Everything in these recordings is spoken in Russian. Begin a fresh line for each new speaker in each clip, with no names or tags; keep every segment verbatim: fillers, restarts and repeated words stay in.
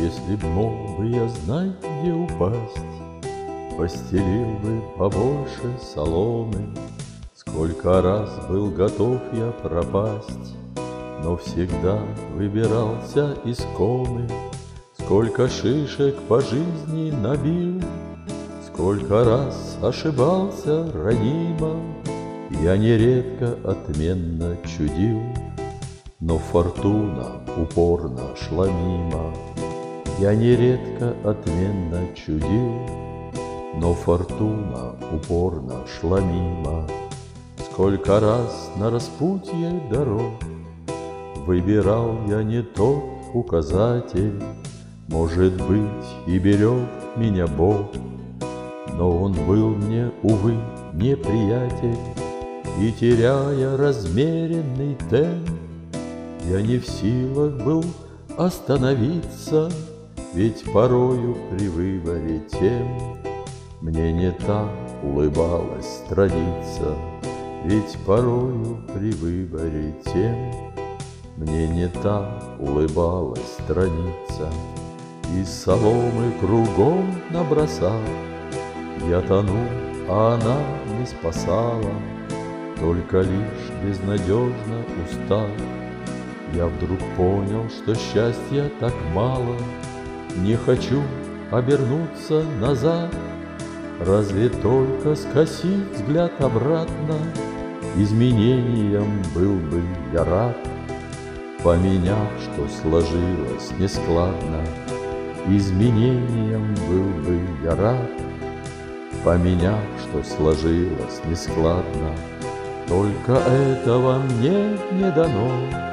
Если б мог бы я знать, где упасть, постелил бы побольше соломы. Сколько раз был готов я пропасть, но всегда выбирался из комы. Сколько шишек по жизни набил, сколько раз ошибался ранимо. Я нередко отменно чудил, но фортуна упорно шла мимо. Я нередко отменно чудил, но фортуна упорно шла мимо. Сколько раз на распутье дорог выбирал я не тот указатель. Может быть, и берег меня Бог, но он был мне, увы, неприятель. И, теряя размеренный темп, я не в силах был остановиться, ведь порою при выборе тем мне не так улыбалась страница. Ведь порою при выборе тем мне не так улыбалась страница. И соломы кругом набросав, я тонул, а она не спасала. Только лишь безнадежно устав, я вдруг понял, что счастья так мало. Не хочу обернуться назад, разве только скосить взгляд обратно. Изменениям был бы я рад, поменяв, что сложилось нескладно. Изменениям был бы я рад, поменяв, что сложилось нескладно. Только этого мне не дано,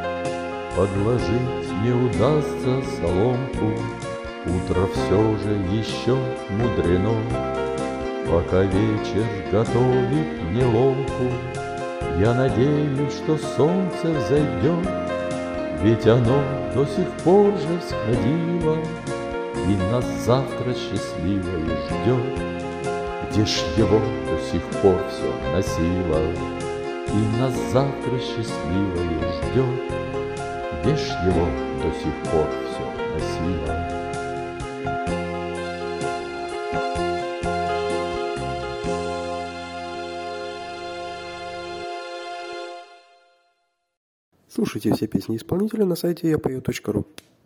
подложить не удастся соломку. Утро все же еще мудрено, пока вечер готовит мне ломку. Я надеюсь, что солнце взойдет, ведь оно до сих пор же всходило и нас завтра счастливое ждет. Где ж его до сих пор все носило и нас завтра счастливое ждет. Где ж его до сих пор все носило.
Слушайте все песни исполнителя на сайте я пою точка ру.